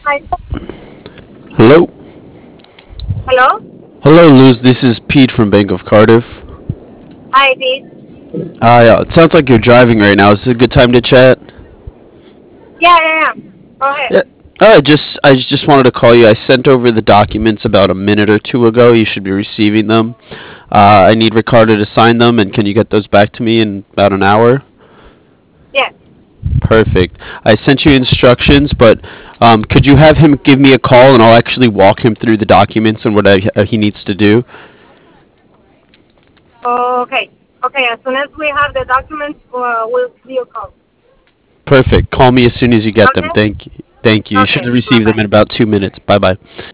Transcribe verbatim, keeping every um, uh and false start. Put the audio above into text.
Hi. Hello? Hello? Hello, Luz. This is Pete from Bank of Cardiff. Hi, Pete. Uh, yeah, it sounds like you're driving right now. Is this a good time to chat? Yeah, yeah, yeah. Go ahead. Yeah. Uh, just I just wanted to call you. I sent over the documents about a minute or two ago. You should be receiving them. Uh, I need Ricardo to sign them, and can you get those back to me in about an hour? Yes. Perfect. I sent you instructions, but um, could you have him give me a call, and I'll actually walk him through the documents and what I, uh, he needs to do? Okay. Okay. As soon as we have the documents, uh, we'll give you a call. Perfect. Call me as soon as you get them. Okay. Thank you. Thank you. You should Okay. receive them Bye-bye. in about two minutes. Bye bye.